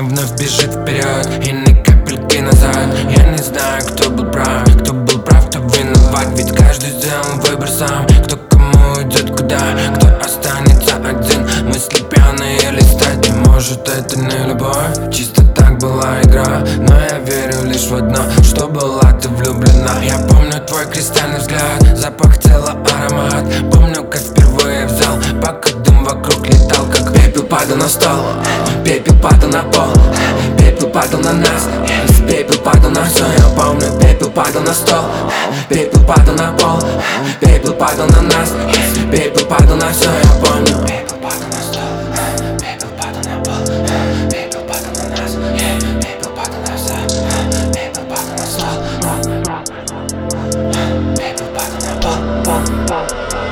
время вновь бежит вперед, и ни капельки назад. Я не знаю, кто был прав, кто виноват. Ведь каждый сделал выбор сам. Кто кому идет куда, кто останется один. Мысли пьяные листать, и может это не любовь. Чисто так была игра, но я верю лишь в одно, что была ты влюблена. Я помню твой кристальный взгляд, запах тела, аромат. Помню, как впервые взял, пока дым вокруг летал, как пепел падал на стол, пепел падал на пол, пепел падал на нас, пепел падал на все. Я помню, пепел падал на стол, пепел падал на пол, пепел падал на нас, пепел падал на все. Я помню, пепел падал на стол, пепел падал на пол, пепел падал на нас, пепел падал на все, пепел падал на стол, пепел падал на пол.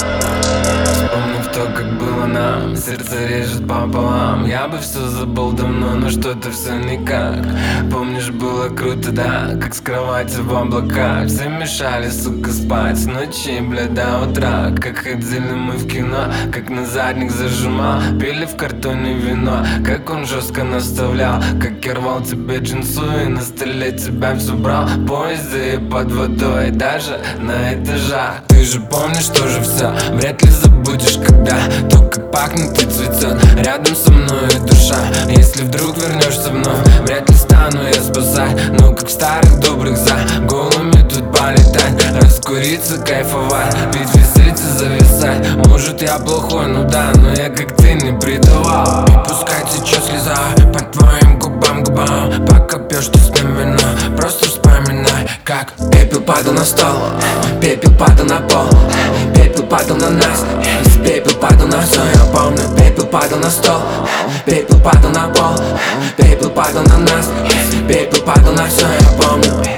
Вспомнив то, как было нам, сердце режет пополам. Я бы все забыл давно, но что-то все никак. Помнишь, было круто, да, как с кровати в облаках. Все мешали, сука, спать с ночи, бля, до утра. Как ходили мы в кино, как на задник зажимал, пили в картоне вино, как он жестко наставлял, как я рвал тебе джинсу и на столе тебя все брал. Поезды под водой, даже на этажах. Ты же помнишь тоже все, вряд ли забудешь, когда то, как пахнет и цветет рядом со мной душа. Если вдруг вернешься вновь, вряд ли стану я спасать. Но как в старых добрых загулами тут полетать, раскуриться, кайфовать, пить, веселиться, зависать. Может я плохой, ну да, но я как ты не предавал. И пускай течет слеза по твоим губам, пока пьешь ты с ним вино. Просто вспоминай, как пепел падал на стол, пепел падал на пол, пепел падал на нас, пепел падал на все. Я помню, пепел падал на стол, пепел падал на пол, пепел падал на нас, пепел падал на все. Я помню.